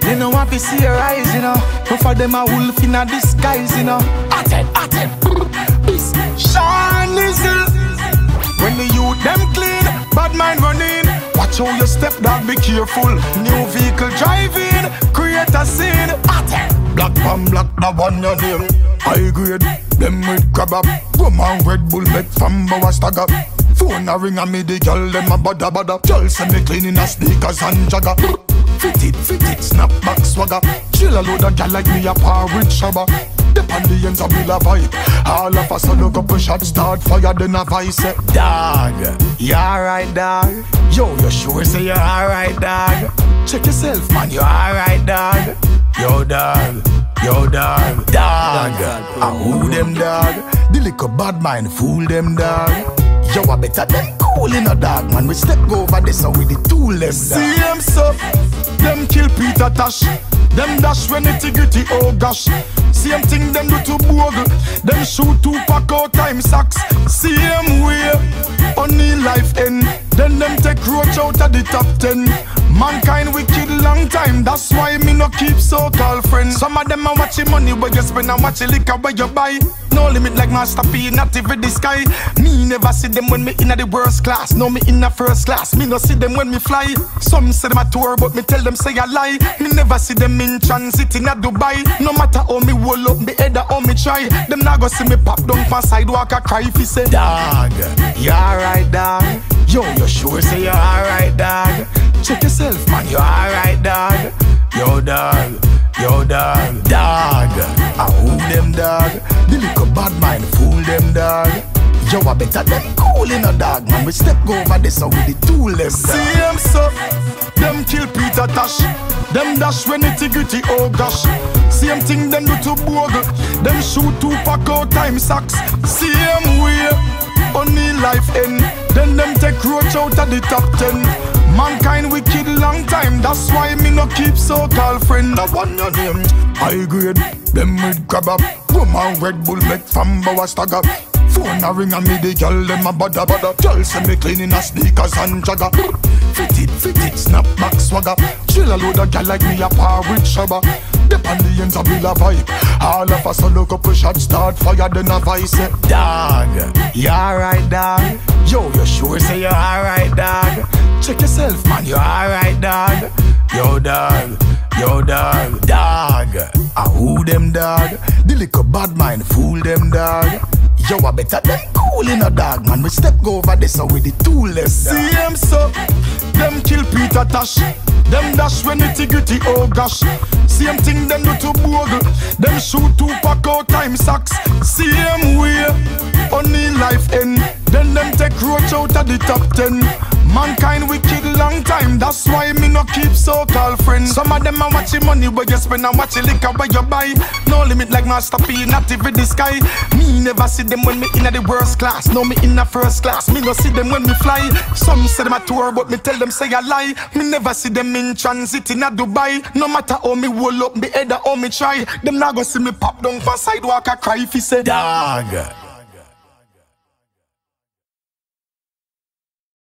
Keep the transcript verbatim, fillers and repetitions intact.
They know want to see your eyes, you know. But for them a wolf in a disguise, you know. Atten, atten. Sean Lizzle. When the youth them clean, bad mind running. Watch how you step, dog, be careful. New vehicle driving, create a scene. Atten. Black pan black, that one your name. High grade, them with crab up. Rum and Red Bull make from bow stagger. Phone a ring and me the girl them a bada bada. Girl send me cleaning a sneakers and jagger. Fit it, fit it, snap back swagger. Chill a load of gal like me a par with shabba. Dep on the ends of Bill a vibe. All of us a look up a shot start fire then a vice. Dog, you alright dog? Yo, you sure say you alright dog? Check yourself man, you alright dog? Yo dog, yo dog, dog. I who them dog? The little bad mind fool them dog. Yo, I better than cool in a dog, man. We step over this so with the tool them. See them so, them kill Peter Tosh. Them dash when it's gritty, oh gosh. Same thing them do to Bogle. Them shoot two pack out time sacks. Same way, only life end. Then them take roach out of the top ten. Mankind wicked long time, that's why me no keep so-called friends. Some of them are watching money where you spend and watching liquor where you buy. No limit like Master P, not even the sky. Me never see them when me in the worst class. No me in the first class, me no see them when me fly. Some say them a tour but me tell them say a lie. Me never see them in transit in a Dubai. No matter how me roll up, me head or how me try. Them not go see me pop down for sidewalk a cry if he say dog, you alright dog? Yo, you sure say you alright dog? Check yourself man, you alright dog? Yo dog, yo dog, dog. I who them dog? The little bad mind fool them dog. Yo, I better them cool in a dog, man. We step go over this so with the tool them dog. See them so, them kill Peter Tosh. Them dash when it's gritty, oh gosh. Same thing them do to Bogle. Them shoot two pack out time sacks. Same way, only life end. Then them take roach out of the top ten. Mankind wicked long time, that's why me no keep so-called friend. That one your name, high grade, them with grab up. Rum and Red Bull make from bow stagger. Phone a ring and me the girl them a bada bada. Girl send me cleaning a sneakers and jagger. Fit it, fit it, snap back swagger. Chill a load of gal like me a par with shabba. Dep on the ends of Bill a vibe. All of us a look up a shot start fire then a vice. Dog, you alright dog? Yo, you sure say you alright dog? Check yourself man, you alright dog? Yo dog, yo dog, dog. I who them dog? The little bad mind fool them dog. Yo, I better them cool in a dog, man. We step go over this so with the tool them. See them so, them kill Peter Tosh. Them dash when it's gritty, oh gosh. Same thing them do to Bogle. Them shoot two pack out time sacks. Same way, only life end. Then them take roach out of the top ten. Mankind wicked long time, that's why me no keep so-called friends. Some of them are watching money where you spend and watching liquor where you buy. No limit like Master P, not even the sky. Me never see them when me in the worst class. No me in the first class, me no see them when me fly. Some say them a tour but me tell them say a lie. Me never see them in transit in a Dubai. No matter how me roll up, me head or how me try. Them not go see me pop down for sidewalk a cry if he say dog,